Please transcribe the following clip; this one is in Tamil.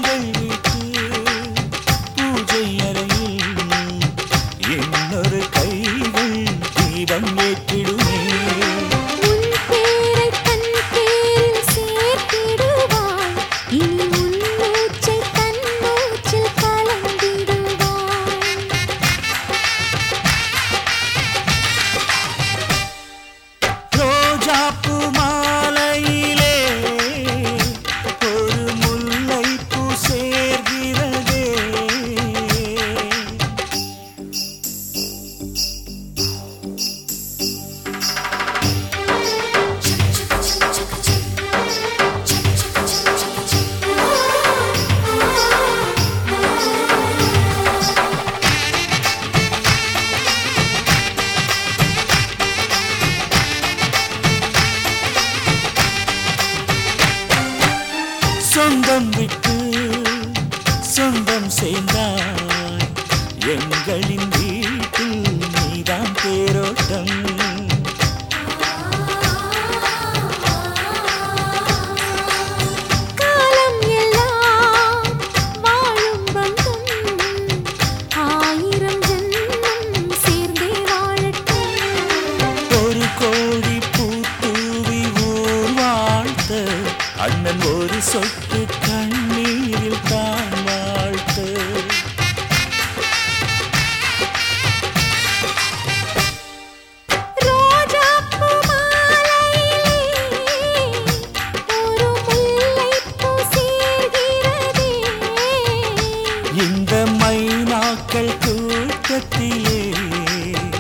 எங்கள் வீட்டு பூஜை அறையில் இன்னொரு கைகள் தீபம் ஏற்றிடுமே. சொந்தம் விட்டு சொந்தம் சேர்ந்தாய் எங்களின் வீட்டில் நீதான் தேரோட்டம். காலம் எல்லாம் வாழும் பந்தம் 1000 ஜென்மம் சேர்ந்தே வாழட்டும். ஒரு கோடி பூத்தூவி ஊர் வாழ்த்த அண்ணன் ஒரு சொட்டு கண்ணீரில் தான் வாழ்த்து. ரோஜாப்பூ மாலையிலே ஒரு முல்லைப்பூ சேர்கிறதே. இந்த மைனாக்கள் கூட்டத்திலே